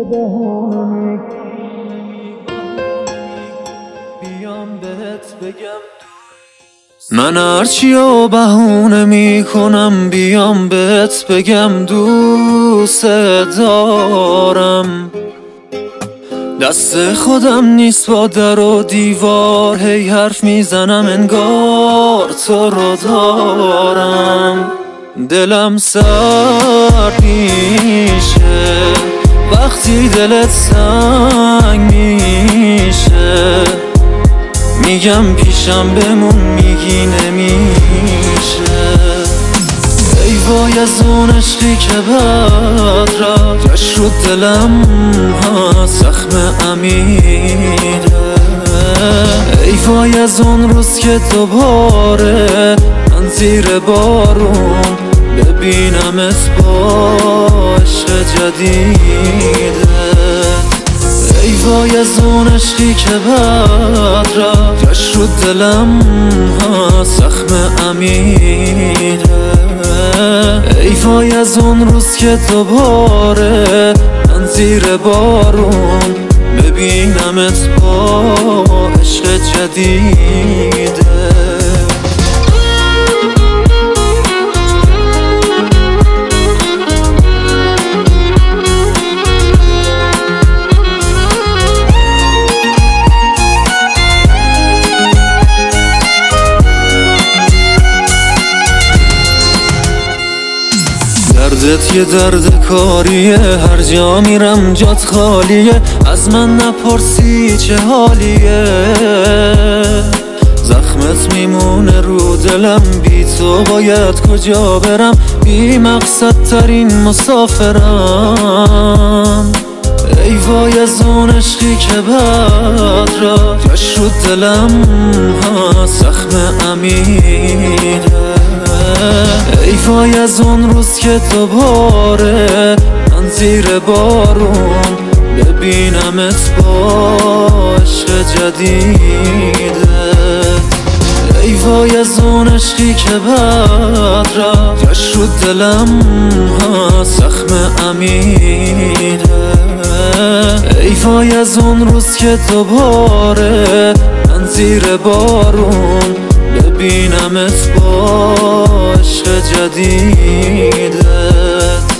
بهونه بیام بهت بگم من هرچی و بهونه میکنم بیام بهت بگم دوست دارم. دست خودم نیست با در و دیوار هی حرف میزنم انگار تو رو دارم. دلم سرد میشه وقتی دلت سنگ میشه، میگم پیشم بمون میگی نمیشه. ای وای از اون عشقی که بعد رفتش رو دلم زخم عمیقه. ای وای از اون روز که دوباره من زیر بارون ببینمت با عشق جدیده. ای وای از اون عشقی که بعد رفتش رو دلم زخم عمیقه. ای وای از اون روز که دوباره من زیر بارون ببینمت با عشق جدیده. دردت یه درد کاریه، هر جا میرم جات خالیه، از من نپرسی چه حالیه. زخمت میمونه رو دلم، بی تو باید کجا برم، بی مقصد ترین مسافرم. ای وای از اون عشقی که بعد رفتش رو دلم زخم عمیقه. ای وای از اون روز که دوباره من زیر بارون ببینمت با عشق جدیده. ای وای از اون عشقی که بعد رفتش رو دلم زخم عمیقه. ای وای از اون روز که دوباره من زیر بارون ببینمت با عشق جدیدت.